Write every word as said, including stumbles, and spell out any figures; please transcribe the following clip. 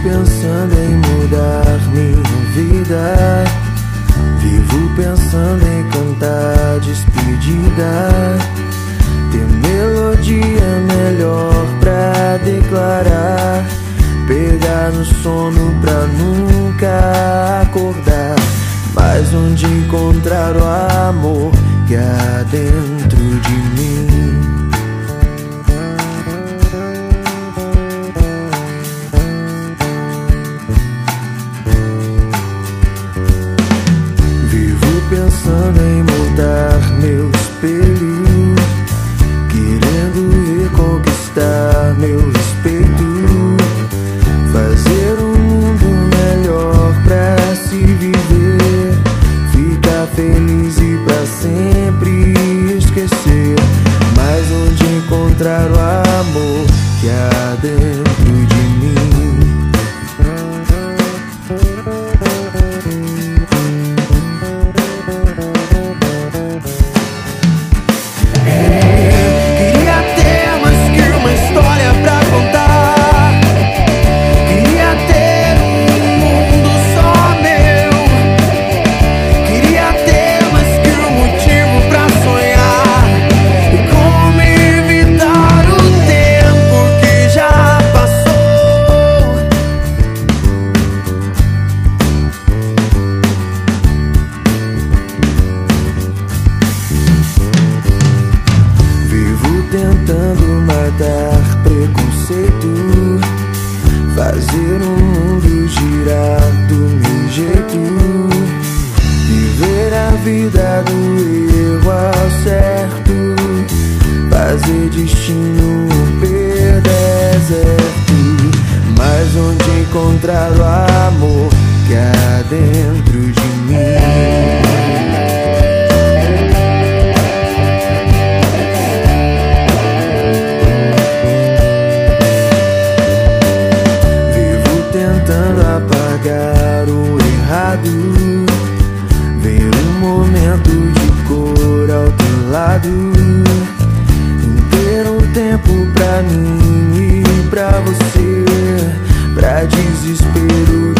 pensando em mudar minha vida. Vivo pensando em cantar despedida. Ter melodia melhor pra declarar. Pegar no sono pra nunca acordar. Mas onde encontrar o amor que há dentro de mim? Vivo pensando em mudar meu espelho, querendo reconquistar meu respeito. Fazer um mundo melhor pra se viver. Ficar feliz e pra sempre esquecer. Mas onde encontrar o amor que há dentro de mim? Queria ter mais que uma história pra contar. Queria ter um mundo só meu. Queria ter mais que um motivo pra sonhar. E como evitar o tempo que já passou. Vivo tentando matar preconceito. Fazer o mundo girar do meu jeito. Viver a vida do erro ao certo. Fazer destino um per deserto. Mas onde encontrar o amor que há dentro de mim? Tentando apagar o errado. Ver um momento de cor ao teu lado. Ter um tempo pra mim e pra você. Pra desespero